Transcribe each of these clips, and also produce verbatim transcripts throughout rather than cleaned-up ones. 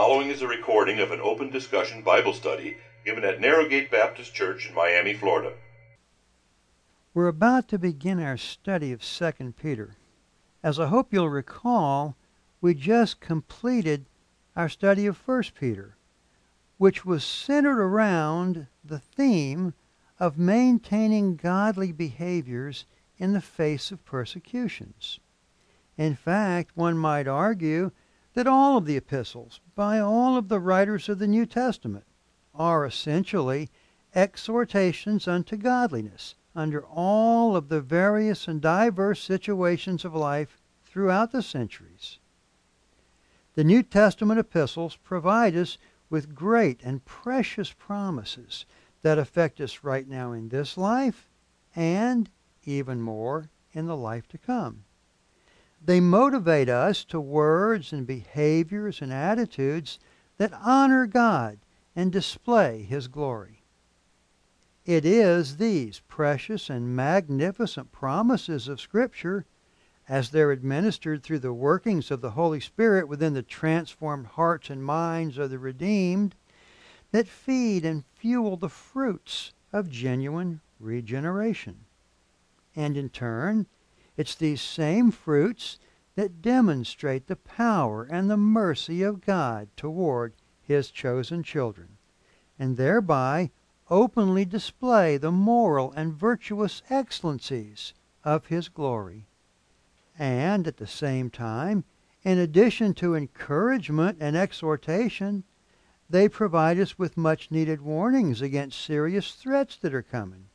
following is a recording of an open discussion Bible study given at Narrowgate Baptist Church in Miami, Florida. We're about to begin our study of Second Peter. As I hope you'll recall, we just completed our study of First Peter, which was centered around the theme of maintaining godly behaviors in the face of persecutions. In fact, one might argue that all of the epistles, by all of the writers of the New Testament, are essentially exhortations unto godliness under all of the various and diverse situations of life throughout the centuries. The New Testament epistles provide us with great and precious promises that affect us right now in this life and even more in the life to come. They motivate us to words and behaviors and attitudes that honor God and display His glory. It is these precious and magnificent promises of Scripture, as they're administered through the workings of the Holy Spirit within the transformed hearts and minds of the redeemed, that feed and fuel the fruits of genuine regeneration. And in turn, it's these same fruits that demonstrate the power and the mercy of God toward His chosen children, and thereby openly display the moral and virtuous excellencies of His glory. And at the same time, in addition to encouragement and exhortation, they provide us with much needed warnings against serious threats that are coming.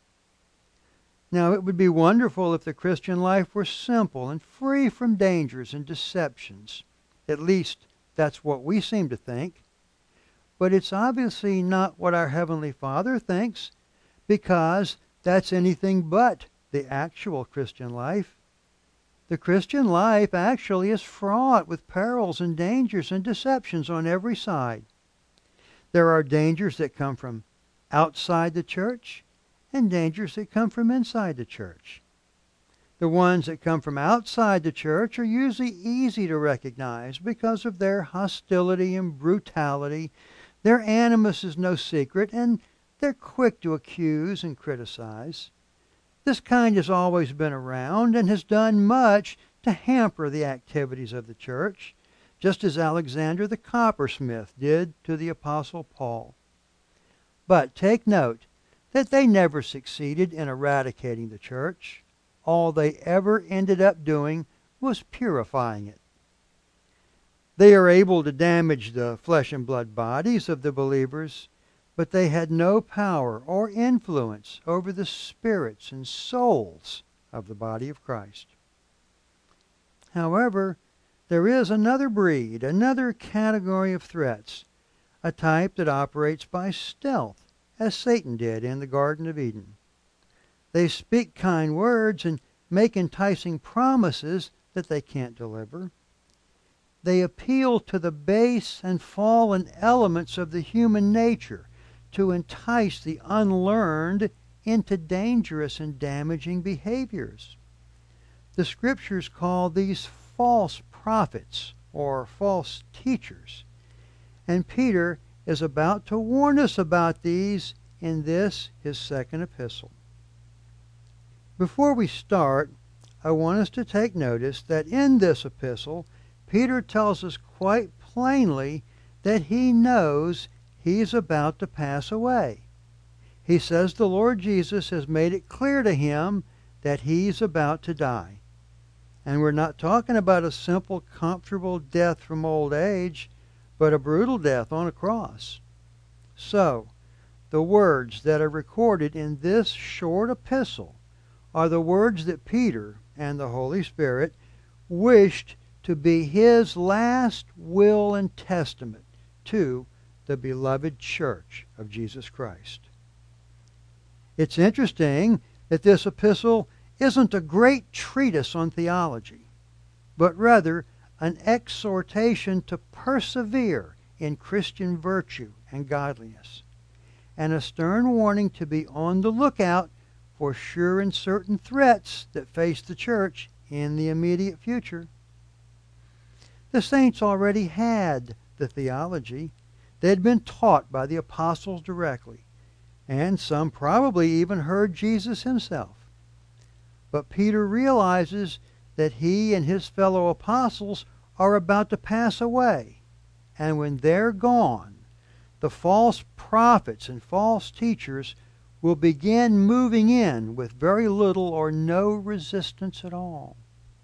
Now, it would be wonderful if the Christian life were simple and free from dangers and deceptions. At least, that's what we seem to think. But it's obviously not what our Heavenly Father thinks, because that's anything but the actual Christian life. The Christian life actually is fraught with perils and dangers and deceptions on every side. There are dangers that come from outside the church, and dangers that come from inside the church. The ones that come from outside the church are usually easy to recognize because of their hostility and brutality. Their animus is no secret, and they're quick to accuse and criticize. This kind has always been around and has done much to hamper the activities of the church, just as Alexander the coppersmith did to the Apostle Paul. But take note that they never succeeded in eradicating the church. All they ever ended up doing was purifying it. They are able to damage the flesh and blood bodies of the believers, but they had no power or influence over the spirits and souls of the body of Christ. However, there is another breed, another category of threats, a type that operates by stealth, as Satan did in the Garden of Eden. They speak kind words and make enticing promises that they can't deliver. They appeal to the base and fallen elements of the human nature to entice the unlearned into dangerous and damaging behaviors. The Scriptures call these false prophets or false teachers, and Peter is about to warn us about these in this, his second epistle. Before we start, I want us to take notice that in this epistle, Peter tells us quite plainly that he knows he's about to pass away. He says the Lord Jesus has made it clear to him that he's about to die. And we're not talking about a simple, comfortable death from old age, but a brutal death on a cross. So, the words that are recorded in this short epistle are the words that Peter and the Holy Spirit wished to be his last will and testament to the beloved church of Jesus Christ. It's interesting that this epistle isn't a great treatise on theology, but rather an exhortation to persevere in Christian virtue and godliness, and a stern warning to be on the lookout for sure and certain threats that face the church in the immediate future. The saints already had the theology. They had been taught by the apostles directly, and some probably even heard Jesus himself. But Peter realizes that he and his fellow apostles are about to pass away, and when they're gone, the false prophets and false teachers will begin moving in with very little or no resistance at all.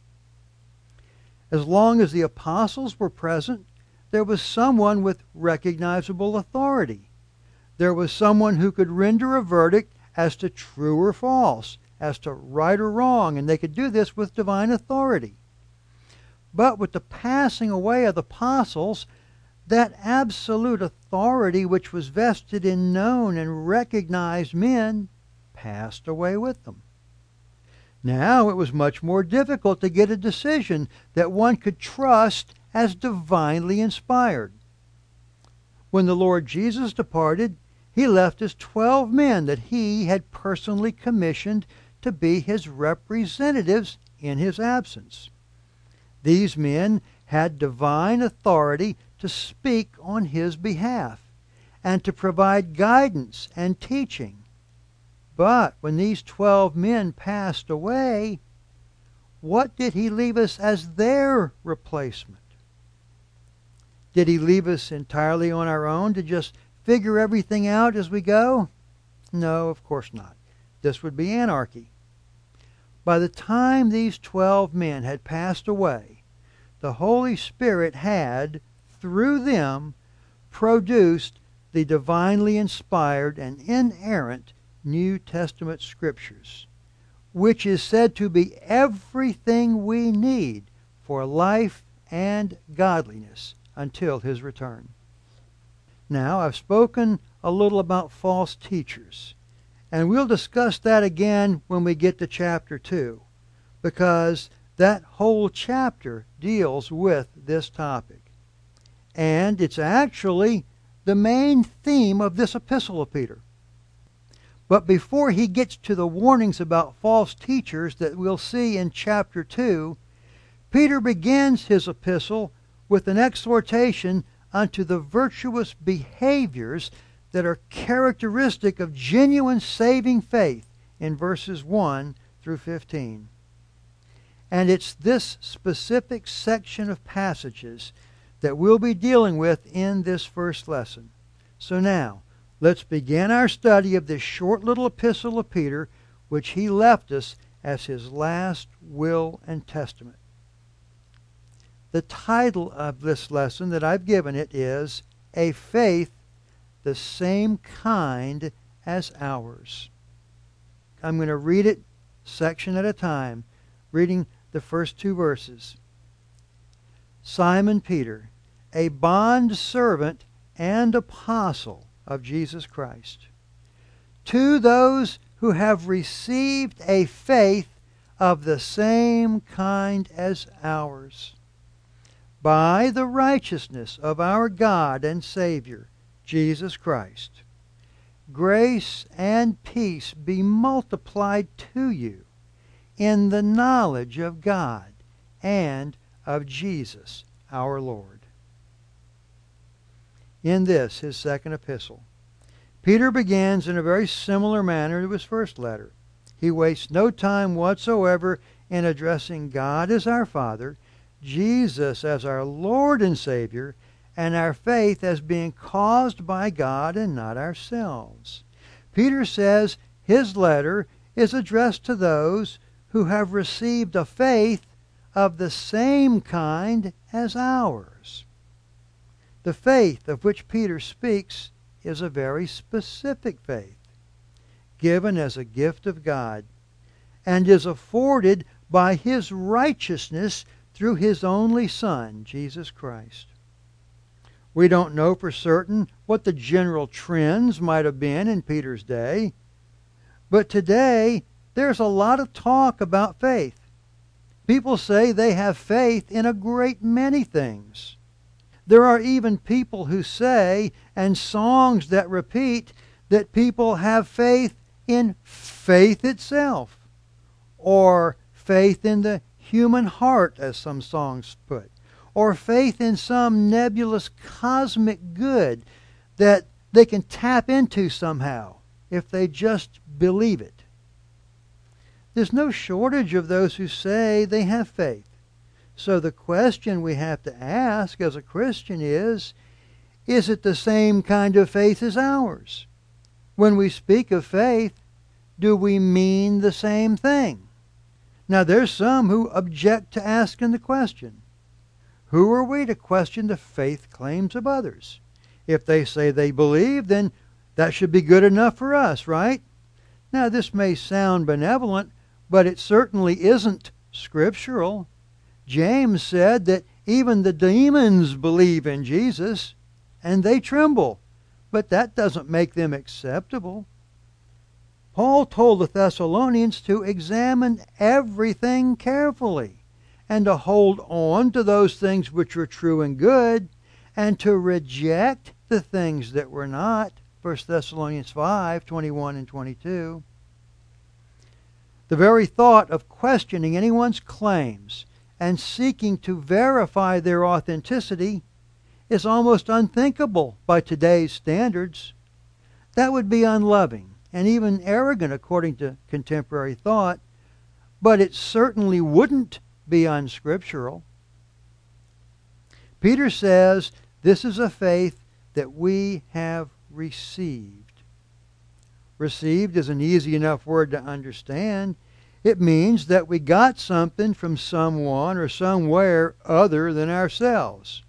As long as the apostles were present, there was someone with recognizable authority. There was someone who could render a verdict as to true or false, as to right or wrong, and they could do this with divine authority. But with the passing away of the apostles, that absolute authority which was vested in known and recognized men passed away with them. Now it was much more difficult to get a decision that one could trust as divinely inspired. When the Lord Jesus departed, he left his twelve men that he had personally commissioned to be his representatives in his absence. These men had divine authority to speak on his behalf and to provide guidance and teaching. But when these twelve men passed away, what did he leave us as their replacement? Did he leave us entirely on our own to just figure everything out as we go? No, of course not. This would be anarchy. By the time these twelve men had passed away, the Holy Spirit had, through them, produced the divinely inspired and inerrant New Testament Scriptures, which is said to be everything we need for life and godliness until his return. Now, I've spoken a little about false teachers, and we'll discuss that again when we get to chapter two, because that whole chapter deals with this topic. And it's actually the main theme of this epistle of Peter. But before he gets to the warnings about false teachers that we'll see in chapter two, Peter begins his epistle with an exhortation unto the virtuous behaviors that are characteristic of genuine saving faith in verses one through fifteen. And it's this specific section of passages that we'll be dealing with in this first lesson. So now, let's begin our study of this short little epistle of Peter, which he left us as his last will and testament. The title of this lesson that I've given it is A Faith the Same Kind as Ours. I'm going to read it section at a time, reading the first two verses. Simon Peter, a bondservant and apostle of Jesus Christ, to those who have received a faith of the same kind as ours, by the righteousness of our God and Savior, Jesus Christ. Grace and peace be multiplied to you in the knowledge of God and of Jesus our Lord. In this, his second epistle, Peter begins in a very similar manner to his first letter. He wastes no time whatsoever in addressing God as our Father, Jesus as our Lord and Savior, and our faith as being caused by God and not ourselves. Peter says his letter is addressed to those who have received a faith of the same kind as ours. The faith of which Peter speaks is a very specific faith, given as a gift of God, and is afforded by his righteousness through his only Son, Jesus Christ. We don't know for certain what the general trends might have been in Peter's day, but today there's a lot of talk about faith. People say they have faith in a great many things. There are even people who say, and songs that repeat, that people have faith in faith itself, or faith in the human heart, as some songs put, or faith in some nebulous cosmic good that they can tap into somehow if they just believe it. There's no shortage of those who say they have faith. So the question we have to ask as a Christian is, is it the same kind of faith as ours? When we speak of faith, do we mean the same thing? Now there's some who object to asking the question. Who are we to question the faith claims of others? If they say they believe, then that should be good enough for us, right? Now this may sound benevolent, but it certainly isn't scriptural. James said that even the demons believe in Jesus, and they tremble, but that doesn't make them acceptable. Paul told the Thessalonians to examine everything carefully, and to hold on to those things which were true and good, and to reject the things that were not. First Thessalonians five, twenty-one and twenty-two. The very thought of questioning anyone's claims and seeking to verify their authenticity is almost unthinkable by today's standards. That would be unloving and even arrogant according to contemporary thought, but it certainly wouldn't be unscriptural. Peter says this is a faith that we have received. Received is an easy enough word to understand. It means that we got something from someone or somewhere other than ourselves.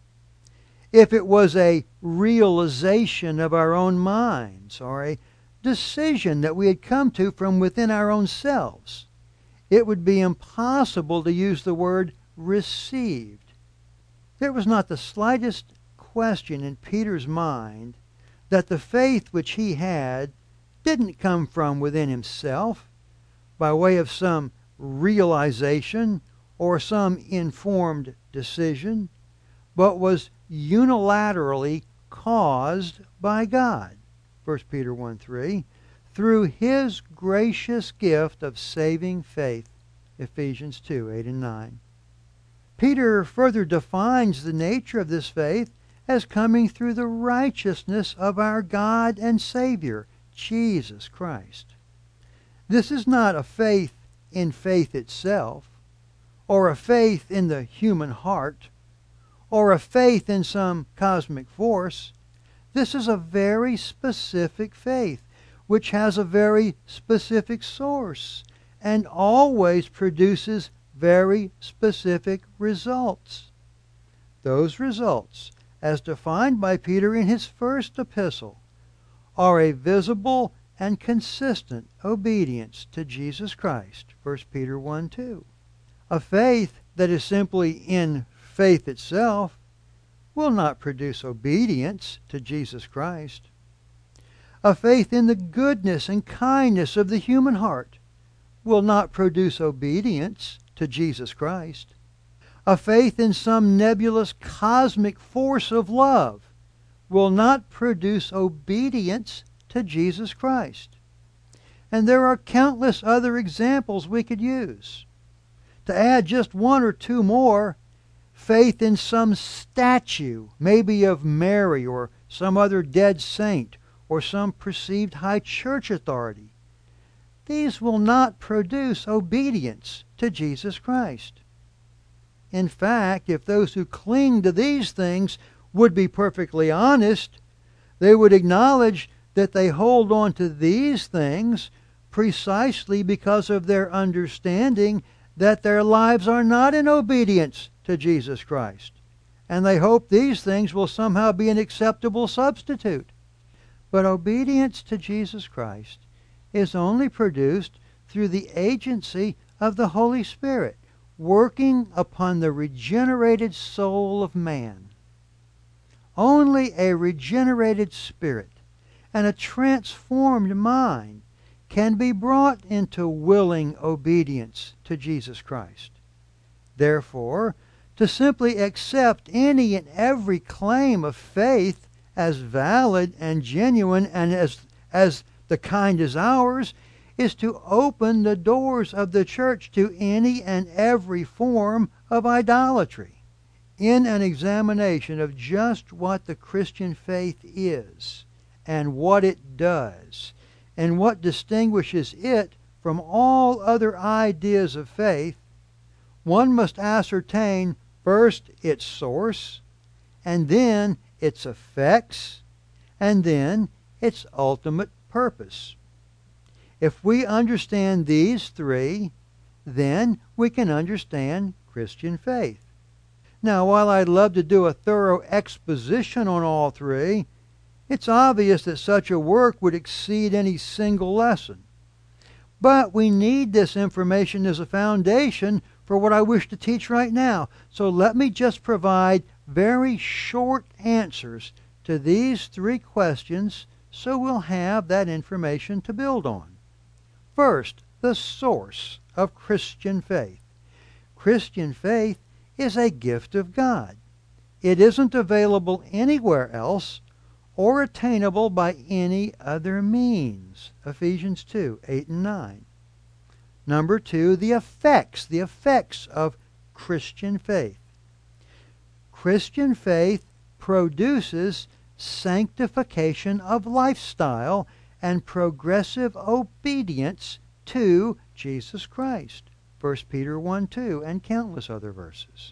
If it was a realization of our own minds or a decision that we had come to from within our own selves, it would be impossible to use the word received. There was not the slightest question in Peter's mind that the faith which he had didn't come from within himself by way of some realization or some informed decision, but was unilaterally caused by God. First Peter one three, through His gracious gift of saving faith. Ephesians two eight and nine. Peter further defines the nature of this faith as coming through the righteousness of our God and Savior, Jesus Christ. This is not a faith in faith itself, or a faith in the human heart, or a faith in some cosmic force. This is a very specific faith, which has a very specific source, and always produces very specific results. Those results, as defined by Peter in his first epistle, are a visible and consistent obedience to Jesus Christ. First Peter one two. A faith that is simply in faith itself will not produce obedience to Jesus Christ. A faith in the goodness and kindness of the human heart will not produce obedience to Jesus Christ. A faith in some nebulous cosmic force of love will not produce obedience to Jesus Christ. And there are countless other examples we could use. To add just one or two more, faith in some statue, maybe of Mary or some other dead saint or some perceived high church authority, these will not produce obedience to Jesus Christ. In fact, if those who cling to these things would be perfectly honest, they would acknowledge that they hold on to these things precisely because of their understanding that their lives are not in obedience to Jesus Christ. And they hope these things will somehow be an acceptable substitute. But obedience to Jesus Christ is only produced through the agency of the Holy Spirit, working upon the regenerated soul of man. Only a regenerated spirit and a transformed mind can be brought into willing obedience to Jesus Christ. Therefore, to simply accept any and every claim of faith as valid and genuine and as, as the kind as ours is to open the doors of the church to any and every form of idolatry. in an examination of just what the Christian faith is and what it does and what distinguishes it from all other ideas of faith, one must ascertain first its source, and then its effects, and then its ultimate purpose. If we understand these three, then we can understand Christian faith. Now, while I'd love to do a thorough exposition on all three, it's obvious that such a work would exceed any single lesson. But we need this information as a foundation for what I wish to teach right now. So let me just provide very short answers to these three questions so we'll have that information to build on. First, the source of Christian faith. Christian faith is a gift of God. It isn't available anywhere else or attainable by any other means. Ephesians two, eight and nine. Number two, the effects, the effects of Christian faith. Christian faith produces sanctification of lifestyle and progressive obedience to Jesus Christ. First Peter one two and countless other verses.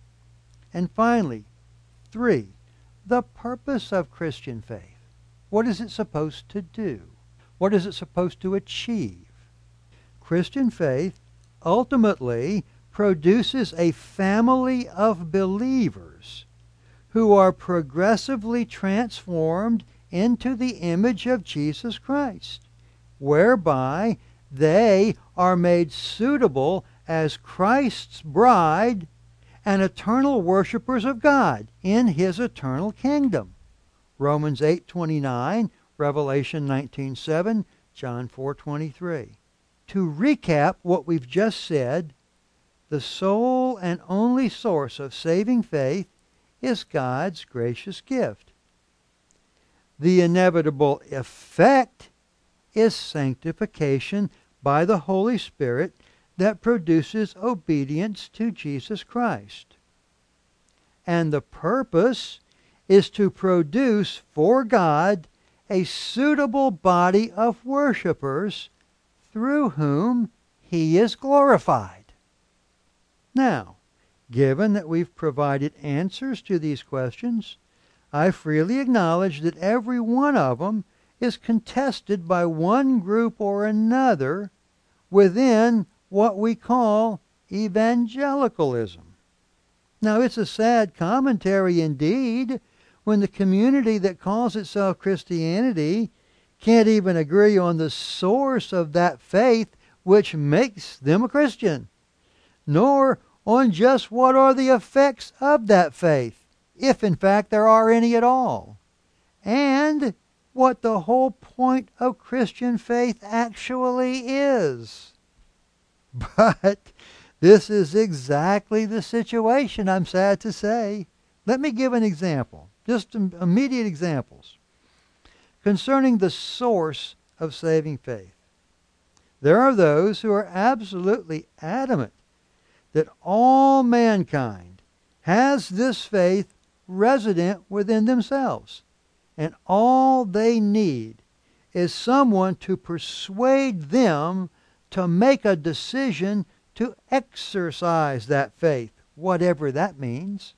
And finally, three, the purpose of Christian faith. What is it supposed to do? What is it supposed to achieve? Christian faith ultimately produces a family of believers who are progressively transformed into the image of Jesus Christ, whereby they are made suitable as Christ's bride and eternal worshipers of God in His eternal kingdom. Romans eight twenty-nine, Revelation nineteen seven, John four twenty-three. To recap what we've just said, the sole and only source of saving faith is God's gracious gift. The inevitable effect is sanctification by the Holy Spirit that produces obedience to Jesus Christ. And the purpose is to produce for God a suitable body of worshipers through whom He is glorified. Now, given that we've provided answers to these questions, I freely acknowledge that every one of them is contested by one group or another within what we call evangelicalism. Now, it's a sad commentary indeed when the community that calls itself Christianity can't even agree on the source of that faith which makes them a Christian, nor on just what are the effects of that faith, if in fact there are any at all, and what the whole point of Christian faith actually is. But this is exactly the situation, I'm sad to say. Let me give an example, just immediate examples, concerning the source of saving faith. There are those who are absolutely adamant that all mankind has this faith resident within themselves, and all they need is someone to persuade them to make a decision to exercise that faith, whatever that means.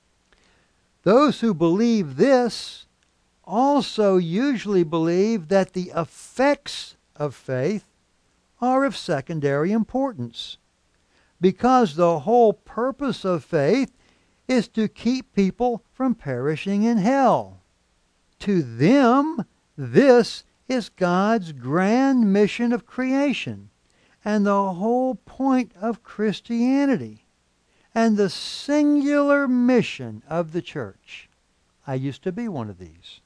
Those who believe this also usually believe that the effects of faith are of secondary importance, because the whole purpose of faith is to keep people from perishing in hell. To them, this is God's grand mission of creation and the whole point of Christianity and the singular mission of the church. I used to be one of these.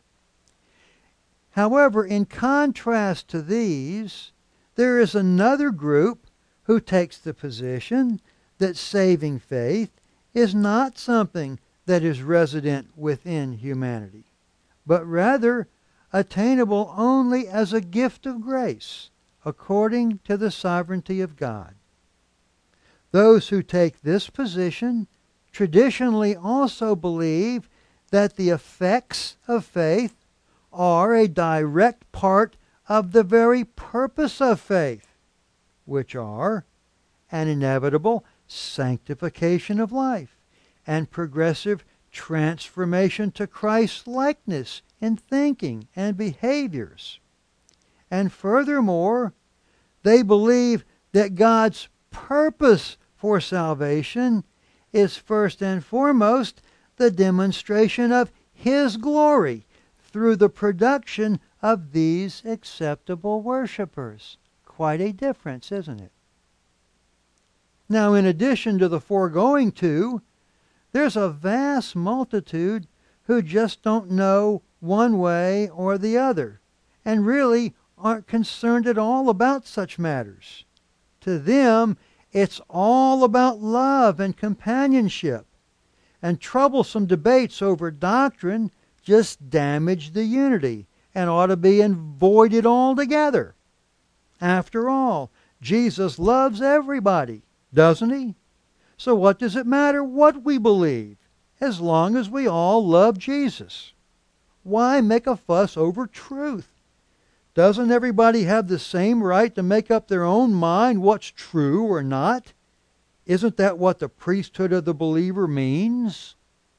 However, in contrast to these, there is another group who takes the position that saving faith is not something that is resident within humanity, but rather attainable only as a gift of grace, according to the sovereignty of God. Those who take this position traditionally also believe that the effects of faith are a direct part of the very purpose of faith, which are an inevitable sanctification of life and progressive transformation to Christ's likeness in thinking and behaviors. And furthermore, they believe that God's purpose for salvation is first and foremost the demonstration of His glory through the production of these acceptable worshipers. Quite a difference, isn't it? Now, in addition to the foregoing two, there's a vast multitude who just don't know one way or the other, and really aren't concerned at all about such matters. To them, it's all about love and companionship, and troublesome debates over doctrine just damage the unity and ought to be avoided altogether. After all, Jesus loves everybody, doesn't He? So what does it matter what we believe, as long as we all love Jesus? Why make a fuss over truth? Doesn't everybody have the same right to make up their own mind what's true or not? Isn't that what the priesthood of the believer means?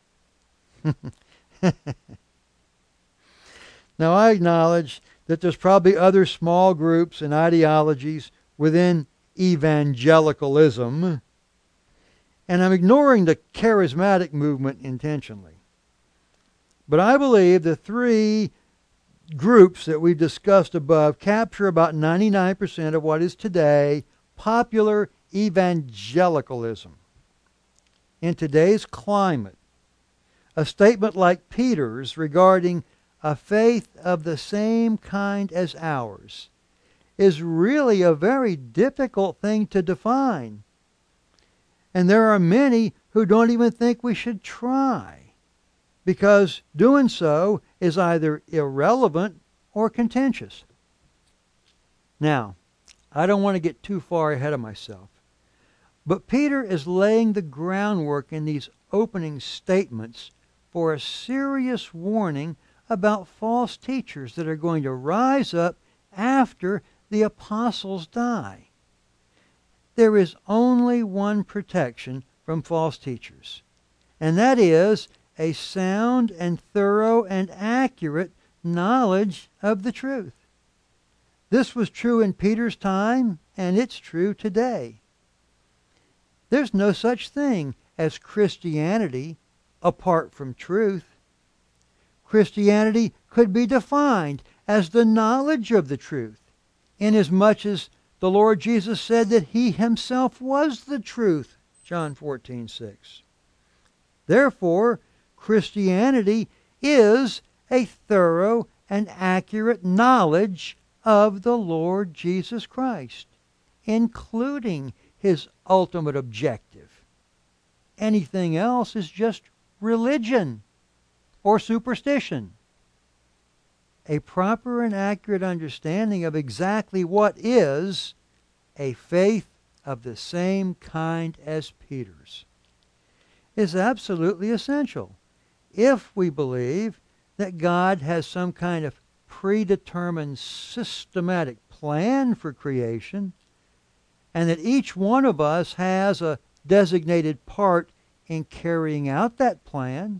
Now, I acknowledge that there's probably other small groups and ideologies within evangelicalism, and I'm ignoring the charismatic movement intentionally. But I believe the three groups that we've discussed above capture about ninety-nine percent of what is today popular evangelicalism. In today's climate, a statement like Peter's regarding a faith of the same kind as ours is really a very difficult thing to define. And there are many who don't even think we should try, because doing so is either irrelevant or contentious. Now, I don't want to get too far ahead of myself, but Peter is laying the groundwork in these opening statements for a serious warning about false teachers that are going to rise up after the apostles die. There is only one protection from false teachers, and that is a sound and thorough and accurate knowledge of the truth. This was true in Peter's time, and it's true today. There's no such thing as Christianity apart from truth. Christianity could be defined as the knowledge of the truth, inasmuch as the Lord Jesus said that He Himself was the truth, John fourteen six. Therefore, Christianity is a thorough and accurate knowledge of the Lord Jesus Christ, including His ultimate objective. Anything else is just religion or superstition. A proper and accurate understanding of exactly what is a faith of the same kind as Peter's is absolutely essential if we believe that God has some kind of predetermined systematic plan for creation, and that each one of us has a designated part in carrying out that plan.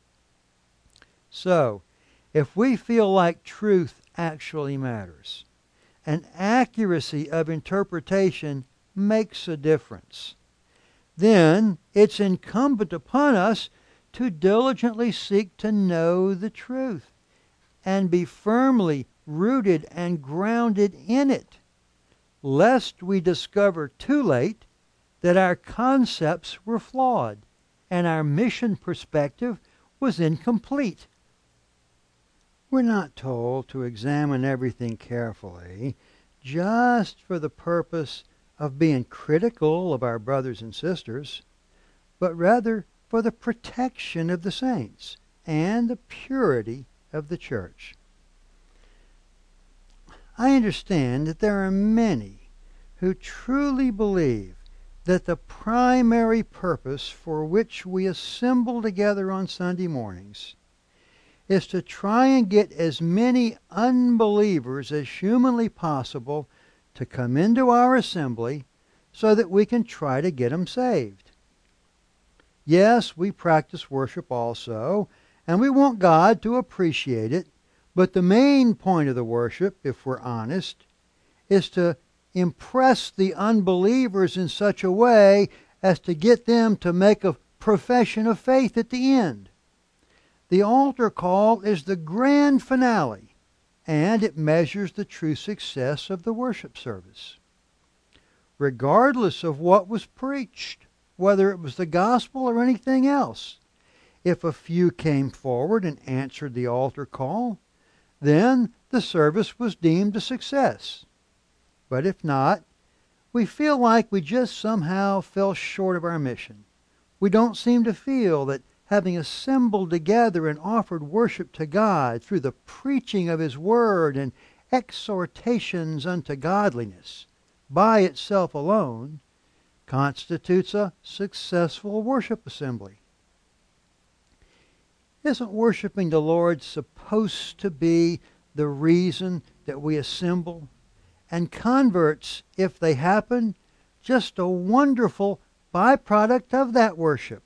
So, if we feel like truth actually matters, and accuracy of interpretation makes a difference, then it's incumbent upon us to diligently seek to know the truth and be firmly rooted and grounded in it, lest we discover too late that our concepts were flawed and our mission perspective was incomplete. We're not told to examine everything carefully just for the purpose of being critical of our brothers and sisters, but rather for the protection of the saints and the purity of the church. I understand that there are many who truly believe that the primary purpose for which we assemble together on Sunday mornings is to try and get as many unbelievers as humanly possible to come into our assembly so that we can try to get them saved. Yes, we practice worship also, and we want God to appreciate it, but the main point of the worship, if we're honest, is to impress the unbelievers in such a way as to get them to make a profession of faith at the end. The altar call is the grand finale, and it measures the true success of the worship service. Regardless of what was preached, whether it was the gospel or anything else, if a few came forward and answered the altar call, then the service was deemed a success. But if not, we feel like we just somehow fell short of our mission. We don't seem to feel that having assembled together and offered worship to God through the preaching of His Word and exhortations unto godliness, by itself alone, constitutes a successful worship assembly. Isn't worshiping the Lord supposed to be the reason that we assemble? And converts, if they happen, just a wonderful byproduct of that worship.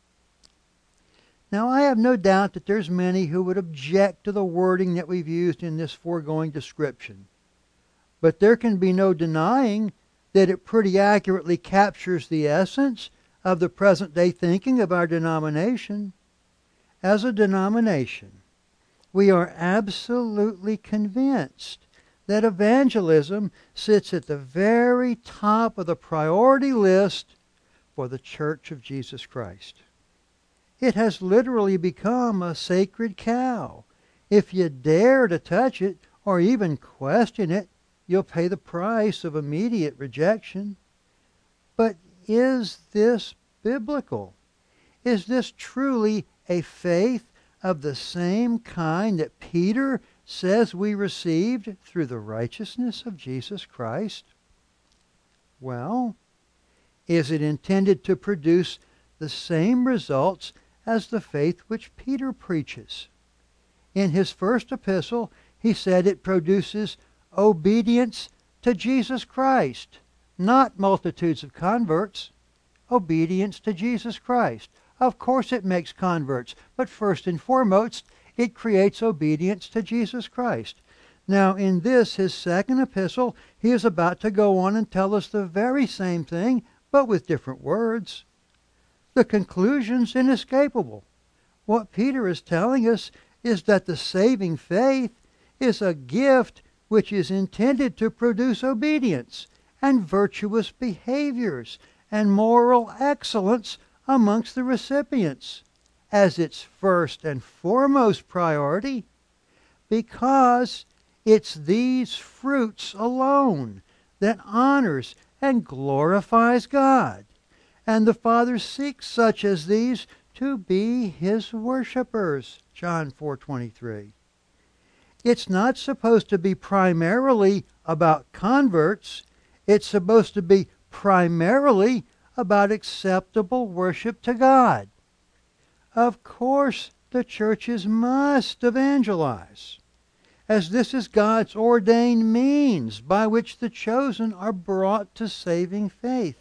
Now, I have no doubt that there's many who would object to the wording that we've used in this foregoing description. But there can be no denying that it pretty accurately captures the essence of the present-day thinking of our denomination. As a denomination, we are absolutely convinced that evangelism sits at the very top of the priority list for the Church of Jesus Christ. It has literally become a sacred cow. If you dare to touch it or even question it, you'll pay the price of immediate rejection. But is this biblical? Is this truly a faith of the same kind that Peter says we received through the righteousness of Jesus Christ? Well, is it intended to produce the same results as the faith which Peter preaches? In his first epistle, he said it produces obedience to Jesus Christ, not multitudes of converts. Obedience to Jesus Christ. Of course it makes converts, but first and foremost, it creates obedience to Jesus Christ. Now, in this, his second epistle, he is about to go on and tell us the very same thing, but with different words. The conclusion's inescapable. What Peter is telling us is that the saving faith is a gift which is intended to produce obedience and virtuous behaviors and moral excellence amongst the recipients as its first and foremost priority, because it's these fruits alone that honors and glorifies God. And the Father seeks such as these to be His worshipers. John four twenty-three. It's not supposed to be primarily about converts. It's supposed to be primarily about acceptable worship to God. Of course, the churches must evangelize, as this is God's ordained means by which the chosen are brought to saving faith.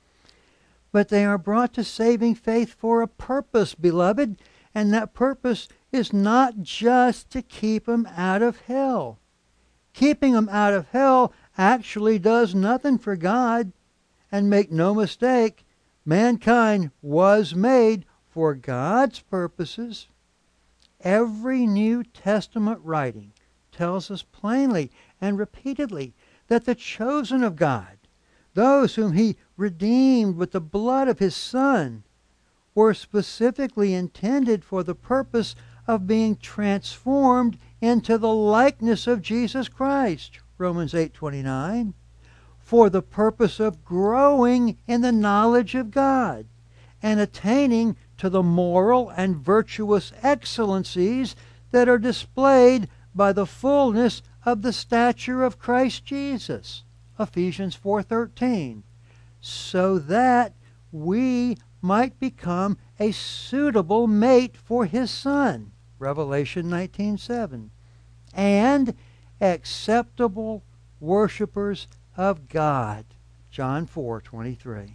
But they are brought to saving faith for a purpose, beloved, and that purpose is not just to keep them out of hell. Keeping them out of hell actually does nothing for God. And make no mistake, mankind was made for God's purposes. Every New Testament writing tells us plainly and repeatedly that the chosen of God, those whom He redeemed with the blood of His Son, were specifically intended for the purpose of being transformed into the likeness of Jesus Christ, Romans eight twenty-nine, for the purpose of growing in the knowledge of God and attaining to the moral and virtuous excellencies that are displayed by the fullness of the stature of Christ Jesus, Ephesians four thirteen. so that we might become a suitable mate for his Son, Revelation nineteen seven, and acceptable worshipers of God, John four twenty-three.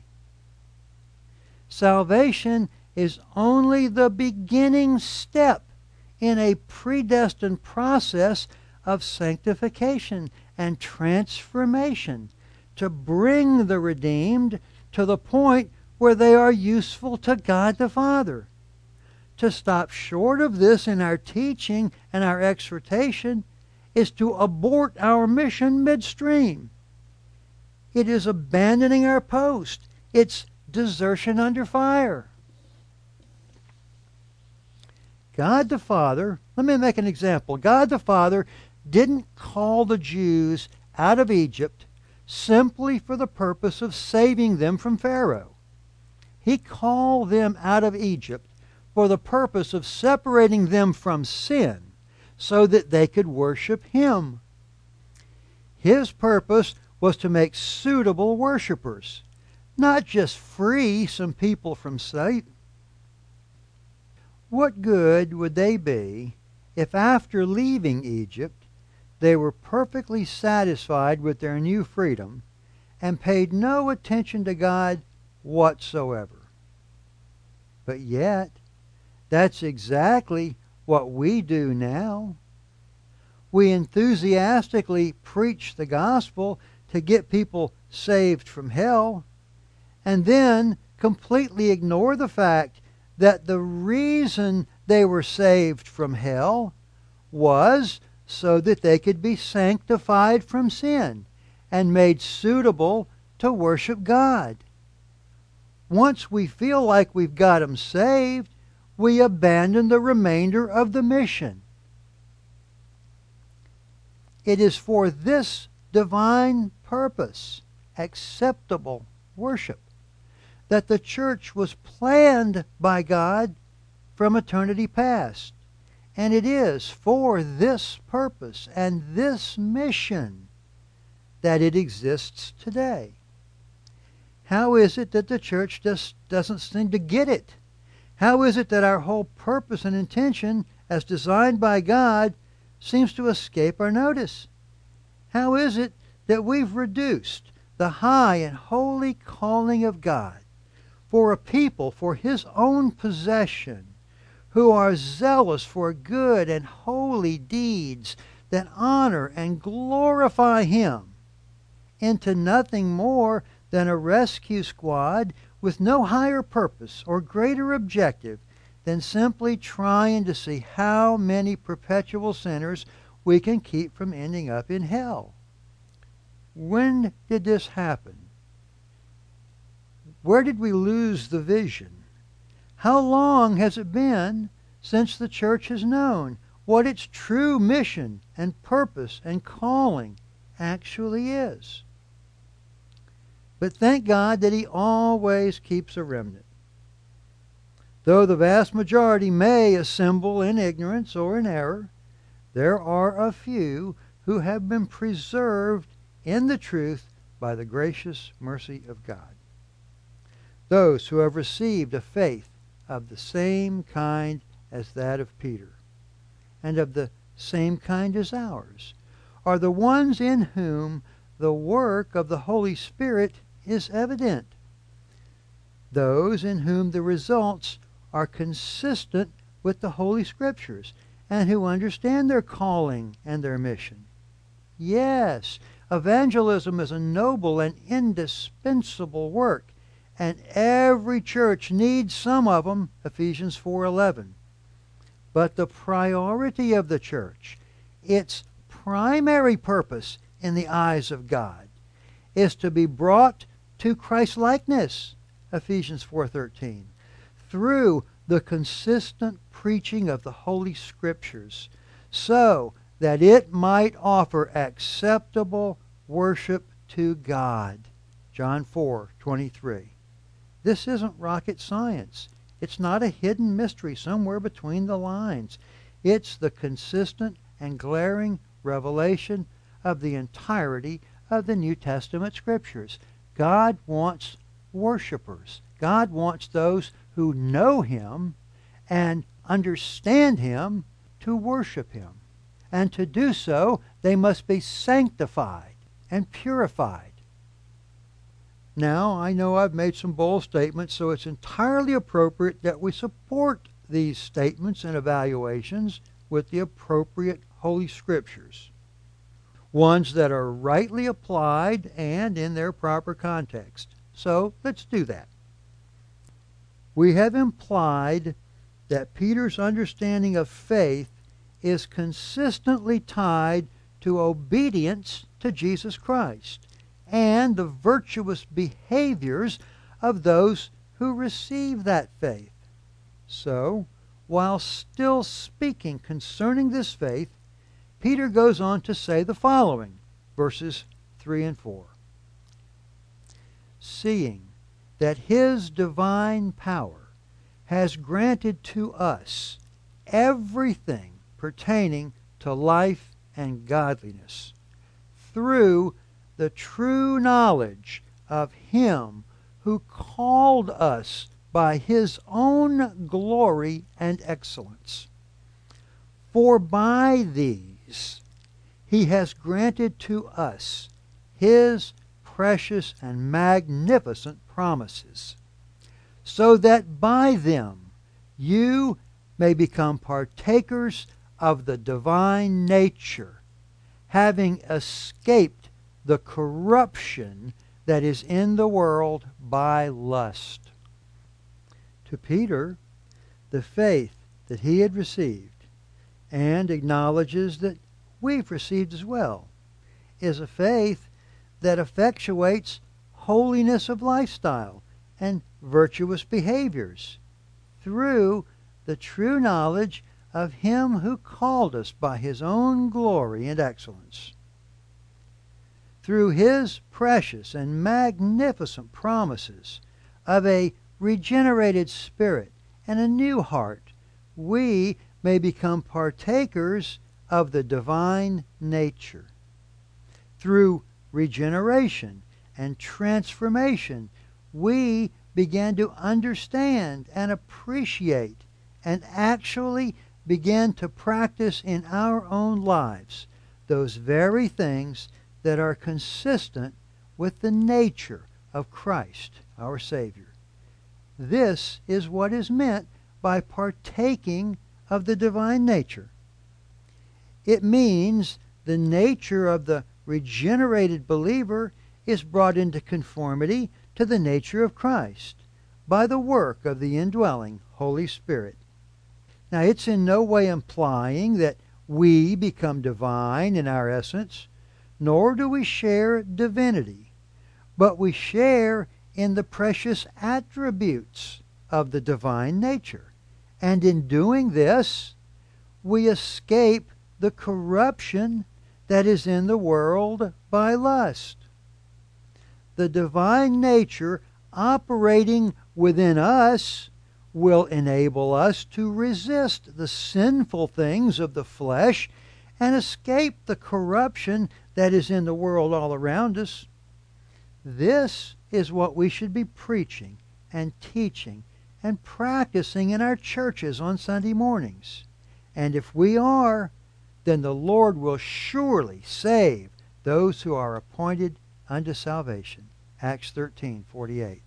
Salvation is only the beginning step in a predestined process of sanctification and transformation to bring the redeemed to the point where they are useful to God the Father. To stop short of this in our teaching and our exhortation is to abort our mission midstream. It is abandoning our post. It's desertion under fire. God the Father, let me make an example. God the Father didn't call the Jews out of Egypt simply for the purpose of saving them from Pharaoh. He called them out of Egypt for the purpose of separating them from sin so that they could worship Him. His purpose was to make suitable worshipers, not just free some people from Satan. What good would they be if after leaving Egypt they were perfectly satisfied with their new freedom and paid no attention to God whatsoever? But yet, that's exactly what we do now. We enthusiastically preach the gospel to get people saved from hell, and then completely ignore the fact that the reason they were saved from hell was so that they could be sanctified from sin and made suitable to worship God. Once we feel like we've got them saved, we abandon the remainder of the mission. It is for this divine purpose, acceptable worship, that the church was planned by God from eternity past. And it is for this purpose and this mission that it exists today. How is it that the church just doesn't seem to get it? How is it that our whole purpose and intention, as designed by God, seems to escape our notice? How is it that we've reduced the high and holy calling of God for a people for His own possession, who are zealous for good and holy deeds that honor and glorify Him, into nothing more than a rescue squad with no higher purpose or greater objective than simply trying to see how many perpetual sinners we can keep from ending up in hell? When did this happen? Where did we lose the vision? How long has it been since the church has known what its true mission and purpose and calling actually is? But thank God that He always keeps a remnant. Though the vast majority may assemble in ignorance or in error, there are a few who have been preserved in the truth by the gracious mercy of God. Those who have received a faith of the same kind as that of Peter, and of the same kind as ours, are the ones in whom the work of the Holy Spirit is evident. Those in whom the results are consistent with the Holy Scriptures, and who understand their calling and their mission. Yes, evangelism is a noble and indispensable work, and every church needs some of them, Ephesians four eleven. But the priority of the church, its primary purpose in the eyes of God, is to be brought to Christ-likeness, Ephesians four thirteen, through the consistent preaching of the Holy Scriptures, so that it might offer acceptable worship to God, John four twenty-three. This isn't rocket science. It's not a hidden mystery somewhere between the lines. It's the consistent and glaring revelation of the entirety of the New Testament Scriptures. God wants worshipers. God wants those who know Him and understand Him to worship Him. And to do so, they must be sanctified and purified. Now, I know I've made some bold statements, so it's entirely appropriate that we support these statements and evaluations with the appropriate Holy Scriptures, ones that are rightly applied and in their proper context. So, let's do that. We have implied that Peter's understanding of faith is consistently tied to obedience to Jesus Christ and the virtuous behaviors of those who receive that faith. So, while still speaking concerning this faith, Peter goes on to say the following, verses three and four. Seeing that His divine power has granted to us everything pertaining to life and godliness, through the true knowledge of Him who called us by His own glory and excellence. For by these He has granted to us His precious and magnificent promises, so that by them you may become partakers of the divine nature, having escaped the corruption that is in the world by lust. To Peter, the faith that he had received, and acknowledges that we've received as well, is a faith that effectuates holiness of lifestyle and virtuous behaviors through the true knowledge of Him who called us by His own glory and excellence. Through His precious and magnificent promises of a regenerated spirit and a new heart, we may become partakers of the divine nature. Through regeneration and transformation, we began to understand and appreciate and actually began to practice in our own lives those very things that are consistent with the nature of Christ, our Savior. This is what is meant by partaking of the divine nature. It means the nature of the regenerated believer is brought into conformity to the nature of Christ by the work of the indwelling Holy Spirit. Now, it's in no way implying that we become divine in our essence, nor do we share divinity, but we share in the precious attributes of the divine nature. And in doing this, we escape the corruption that is in the world by lust. The divine nature operating within us will enable us to resist the sinful things of the flesh and escape the corruption that is in the world all around us. This is what we should be preaching and teaching and practicing in our churches on Sunday mornings. And if we are, then the Lord will surely save those who are appointed unto salvation. Acts thirteen forty-eight.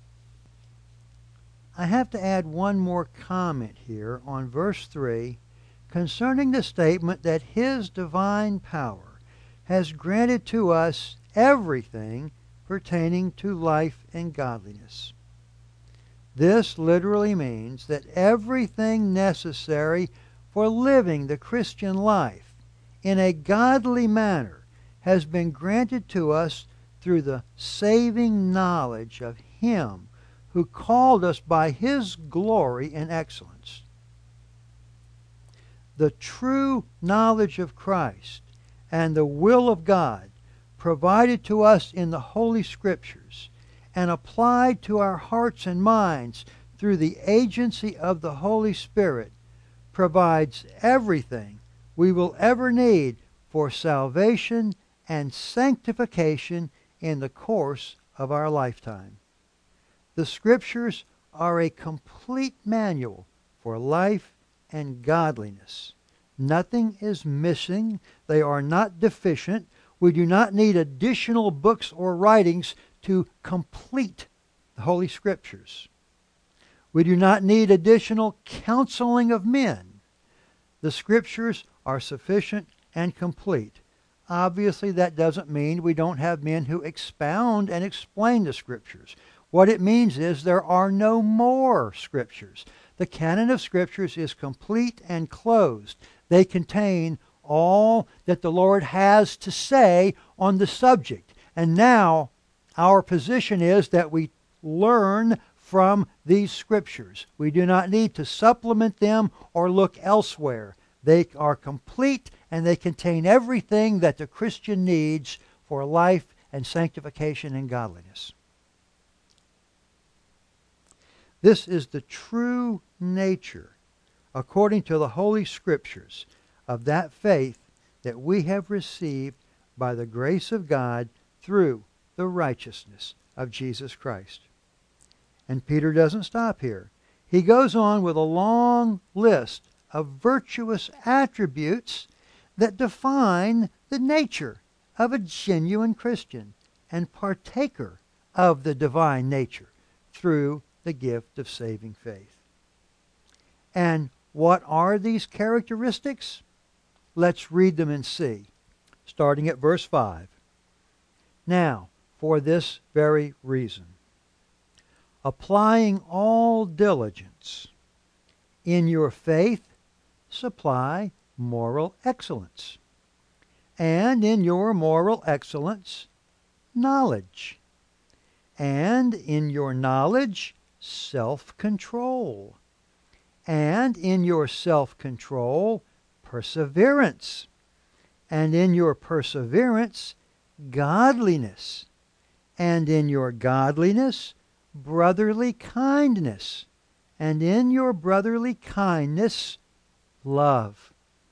I have to add one more comment here on verse three concerning the statement that His divine power has granted to us everything pertaining to life and godliness. This literally means that everything necessary for living the Christian life in a godly manner has been granted to us through the saving knowledge of Him who called us by His glory and excellence. The true knowledge of Christ and the will of God provided to us in the Holy Scriptures and applied to our hearts and minds through the agency of the Holy Spirit provides everything we will ever need for salvation and sanctification in the course of our lifetime. The Scriptures are a complete manual for life and godliness. Nothing is missing. They are not deficient. We do not need additional books or writings to complete the Holy Scriptures. We do not need additional counseling of men. The Scriptures are sufficient and complete. Obviously, that doesn't mean we don't have men who expound and explain the Scriptures. What it means is there are no more Scriptures. The canon of Scriptures is complete and closed. They contain all that the Lord has to say on the subject. And now our position is that we learn from these Scriptures. We do not need to supplement them or look elsewhere. They are complete and they contain everything that the Christian needs for life and sanctification and godliness. This is the true nature, according to the Holy Scriptures, of that faith that we have received by the grace of God through the righteousness of Jesus Christ. And Peter doesn't stop here. He goes on with a long list of virtuous attributes that define the nature of a genuine Christian and partaker of the divine nature through the gift of saving faith. And what are these characteristics? Let's read them and see, starting at verse five. Now, for this very reason, applying all diligence, in your faith supply moral excellence, and in your moral excellence knowledge, and in your knowledge self-control, and in your self-control perseverance, and in your perseverance godliness, and in your godliness brotherly kindness, and in your brotherly kindness love.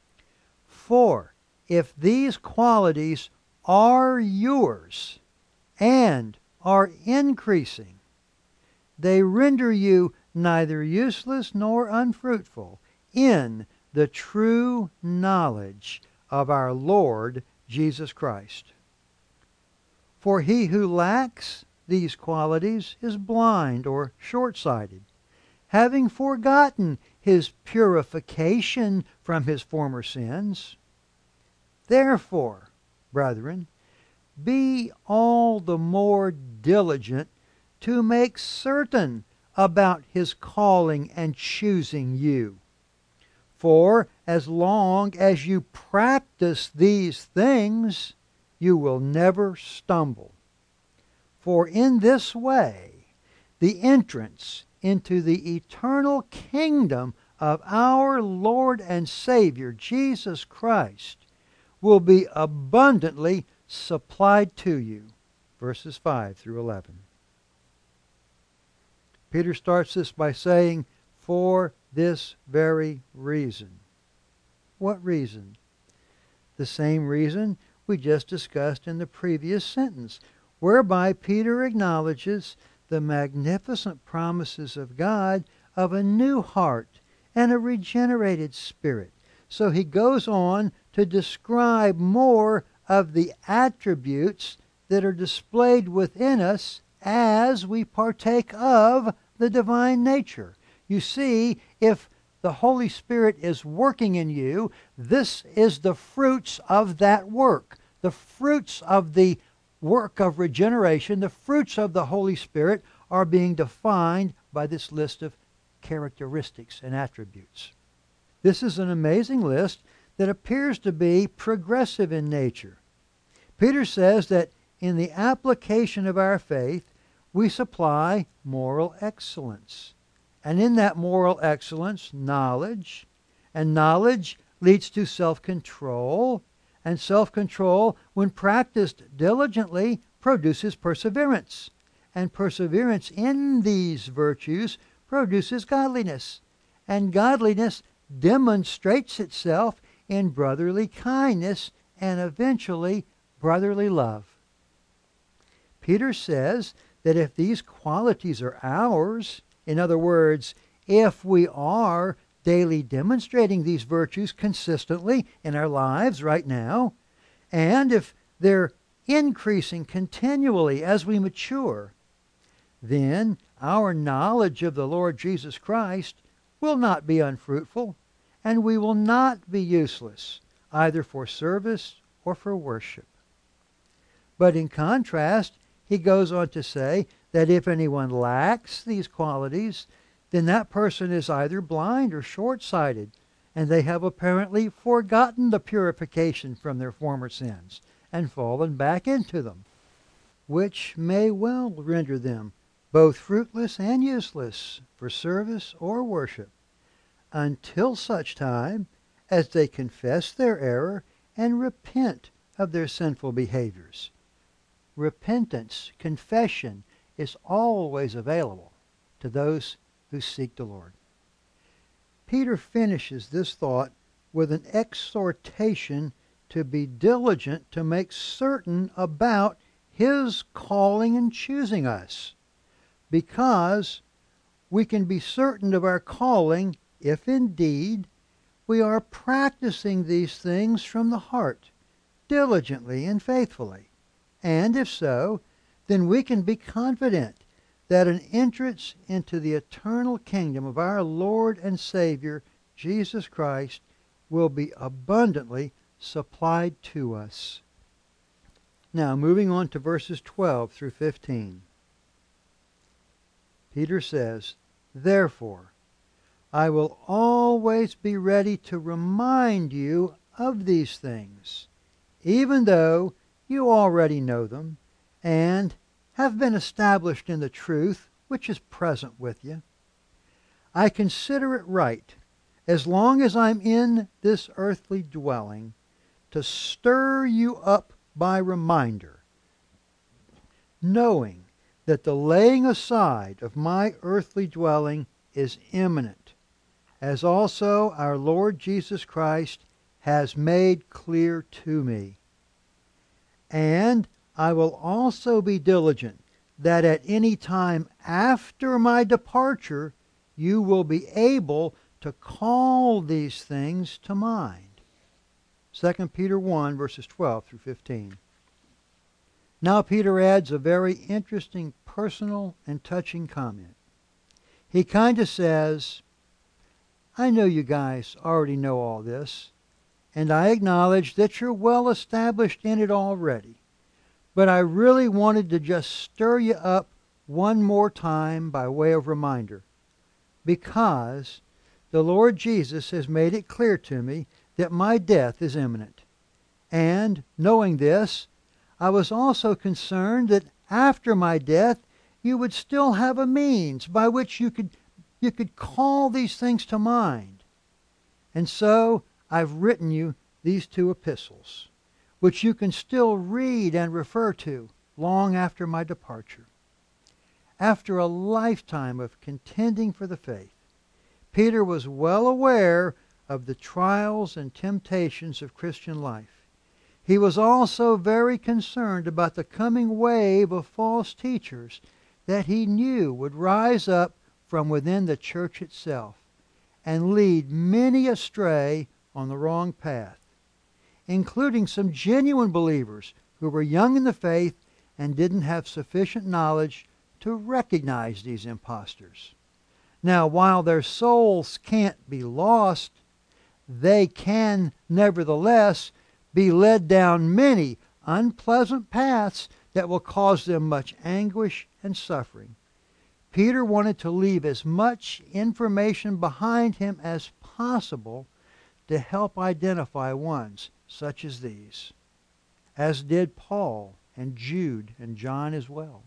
For if these qualities are yours and are increasing, they render you neither useless nor unfruitful in the true knowledge of our Lord Jesus Christ. For he who lacks these qualities is blind or short-sighted, having forgotten his purification from his former sins. Therefore, brethren, be all the more diligent to make certain about his calling and choosing you. For as long as you practice these things, you will never stumble. For in this way, the entrance into the eternal kingdom of our Lord and Savior, Jesus Christ, will be abundantly supplied to you. Verses five through eleven. Peter starts this by saying, for this very reason. What reason? The same reason we just discussed in the previous sentence, whereby Peter acknowledges the magnificent promises of God of a new heart and a regenerated spirit. So he goes on to describe more of the attributes that are displayed within us as we partake of the divine nature. You see, if the Holy Spirit is working in you, this is the fruits of that work. The fruits of the work of regeneration, the fruits of the Holy Spirit are being defined by this list of characteristics and attributes. This is an amazing list that appears to be progressive in nature. Peter says that in the application of our faith, we supply moral excellence. And in that moral excellence, knowledge. And knowledge leads to self-control. And self-control, when practiced diligently, produces perseverance. And perseverance in these virtues produces godliness. And godliness demonstrates itself in brotherly kindness and eventually brotherly love. Peter says that if these qualities are ours, in other words, if we are daily demonstrating these virtues consistently in our lives right now, and if they're increasing continually as we mature, then our knowledge of the Lord Jesus Christ will not be unfruitful, and we will not be useless, either for service or for worship. But in contrast, he goes on to say that if anyone lacks these qualities, then that person is either blind or short-sighted, and they have apparently forgotten the purification from their former sins and fallen back into them, which may well render them both fruitless and useless for service or worship, until such time as they confess their error and repent of their sinful behaviors. Repentance, confession, is always available to those who seek the Lord. Peter finishes this thought with an exhortation to be diligent to make certain about his calling and choosing us, because we can be certain of our calling if indeed we are practicing these things from the heart, diligently and faithfully. And if so, then we can be confident that an entrance into the eternal kingdom of our Lord and Savior, Jesus Christ, will be abundantly supplied to us. Now, moving on to verses twelve through fifteen. Peter says, "Therefore, I will always be ready to remind you of these things, even though you already know them, and have been established in the truth which is present with you. I consider it right, as long as I'm in this earthly dwelling, to stir you up by reminder, knowing that the laying aside of my earthly dwelling is imminent, as also our Lord Jesus Christ has made clear to me. And I will also be diligent that at any time after my departure you will be able to call these things to mind." Second Peter one, verses twelve through fifteen. Now Peter adds a very interesting personal and touching comment. He kind of says, I know you guys already know all this, and I acknowledge that you're well established in it already. But I really wanted to just stir you up one more time by way of reminder, because the Lord Jesus has made it clear to me that my death is imminent. And knowing this, I was also concerned that after my death you would still have a means by which you could you could call these things to mind. And so I've written you these two epistles, which you can still read and refer to long after my departure. After a lifetime of contending for the faith, Peter was well aware of the trials and temptations of Christian life. He was also very concerned about the coming wave of false teachers that he knew would rise up from within the church itself and lead many astray on the wrong path, including some genuine believers who were young in the faith and didn't have sufficient knowledge to recognize these impostors. Now, while their souls can't be lost, they can nevertheless be led down many unpleasant paths that will cause them much anguish and suffering. Peter wanted to leave as much information behind him as possible to help identify ones such as these, as did Paul and Jude and John as well.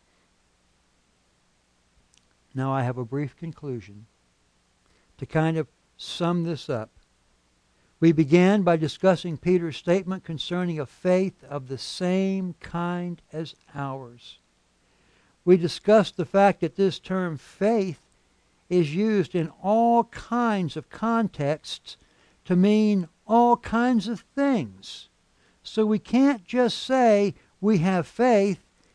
Now I have a brief conclusion to kind of sum this up. We began by discussing Peter's statement concerning a faith of the same kind as ours. We discussed the fact that this term faith is used in all kinds of contexts to mean all kinds of things. So we can't just say we have faith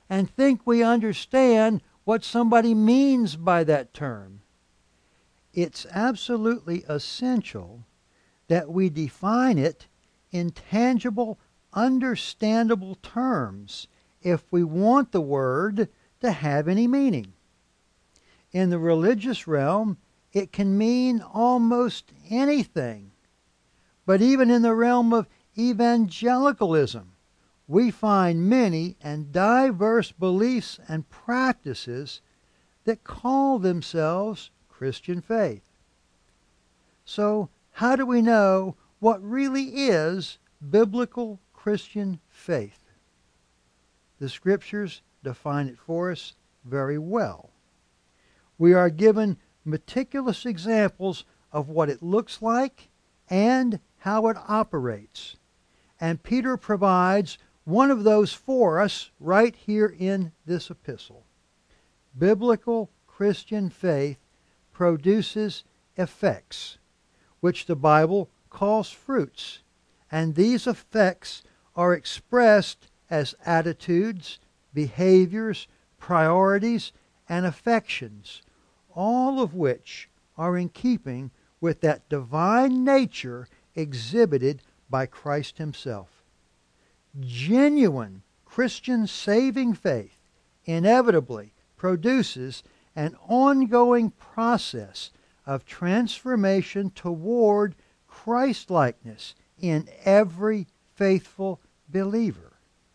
and think we understand what somebody means by that term. It's absolutely essential that we define it in tangible, understandable terms if we want the word to have any meaning. In the religious realm, it can mean almost anything. But even in the realm of evangelicalism, we find many and diverse beliefs and practices that call themselves Christian faith. So, how do we know what really is biblical Christian faith? The Scriptures define it for us very well. We are given meticulous examples of what it looks like and how it operates. And Peter provides one of those for us right here in this epistle. Biblical Christian faith produces effects, which the Bible calls fruits, and these effects are expressed as attitudes, behaviors, priorities, and affections, all of which are in keeping with that divine nature exhibited by Christ himself. Genuine Christian saving faith inevitably produces an ongoing process of transformation toward Christ-likeness in every faithful believer.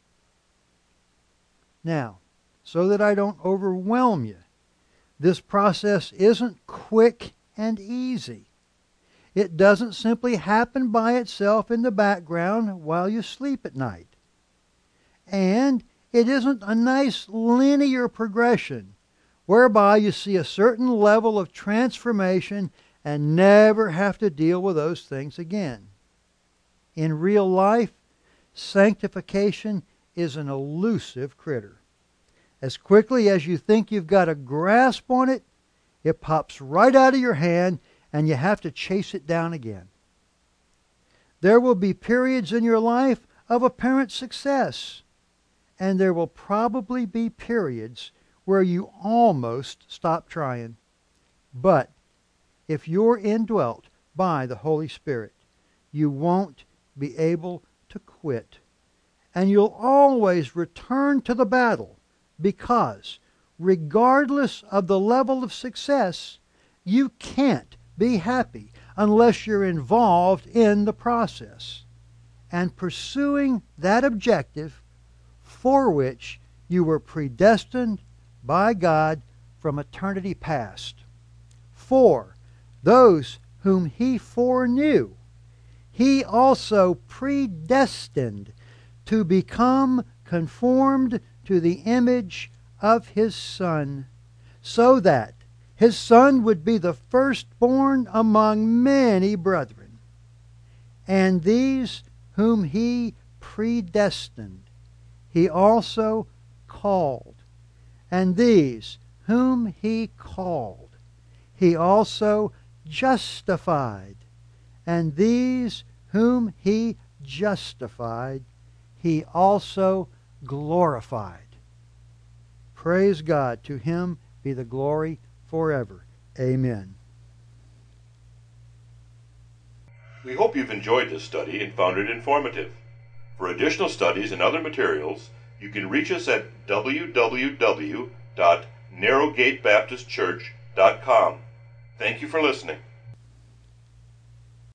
Now, so that I don't overwhelm you, this process isn't quick and easy. It doesn't simply happen by itself in the background while you sleep at night. And it isn't a nice linear progression whereby you see a certain level of transformation and never have to deal with those things again. In real life, sanctification is an elusive critter. As quickly as you think you've got a grasp on it, it pops right out of your hand and you have to chase it down again. There will be periods in your life of apparent success, and there will probably be periods where you almost stop trying. But if you're indwelt by the Holy Spirit, you won't be able to quit. And you'll always return to the battle because, regardless of the level of success, you can't be happy unless you're involved in the process and pursuing that objective for which you were predestined by God from eternity past. For those whom he foreknew, he also predestined to become conformed to the image of his Son, so that his Son would be the firstborn among many brethren. And these whom he predestined, he also called. And these whom he called, he also justified. And these whom he justified, he also glorified. Praise God. To him be the glory forever. Amen. We hope you've enjoyed this study and found it informative. For additional studies and other materials, you can reach us at w w w dot narrowgate baptist church dot com. Thank you for listening.